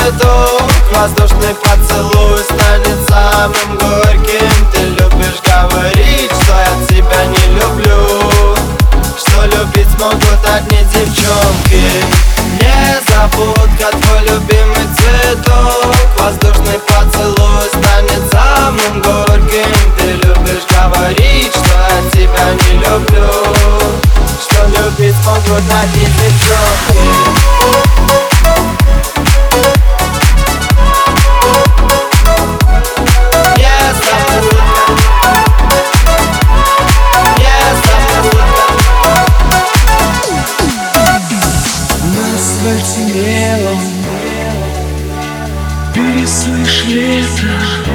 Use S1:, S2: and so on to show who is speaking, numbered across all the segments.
S1: цветок. Воздушный поцелуй станет самым горьким. Ты любишь говорить, что я тебя не люблю, что любить смогут одни девчонки. Незабудка, твой любимый цветок. Воздушный поцелуй станет самым горьким. Ты любишь говорить, что я тебя не люблю, что любить смогут одни девчонки.
S2: Белом переслышь лето,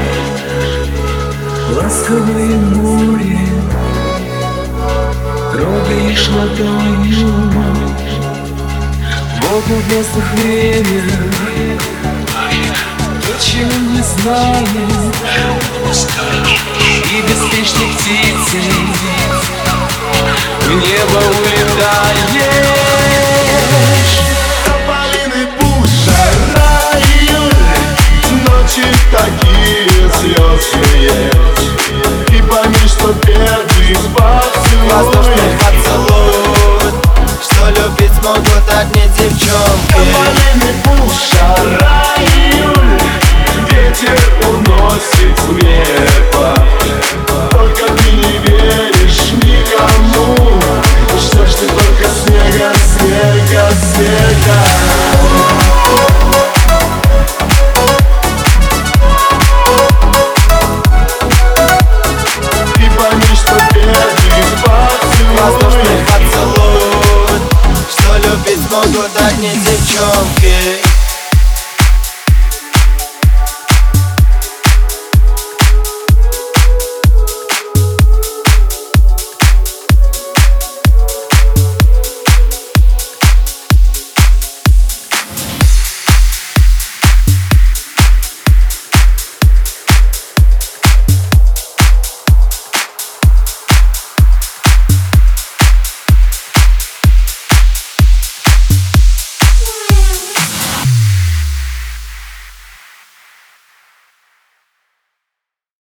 S2: ласковое море, трогаешь ладонью, вот в местах время, то, чего не знаем, и беспечной птицей в небо улетаешь.
S3: Такие звездные, и пойми, что первый поцелуй.
S1: Воздушный поцелуй, что любить смогут одни девчонки.
S3: Тополиный пух, жара, июль, ветер уносит в небо. Только ты не веришь никому, что ж ты только снега, снега, снега.
S1: Воздушный поцелуй, что любить смогут одни девчонки.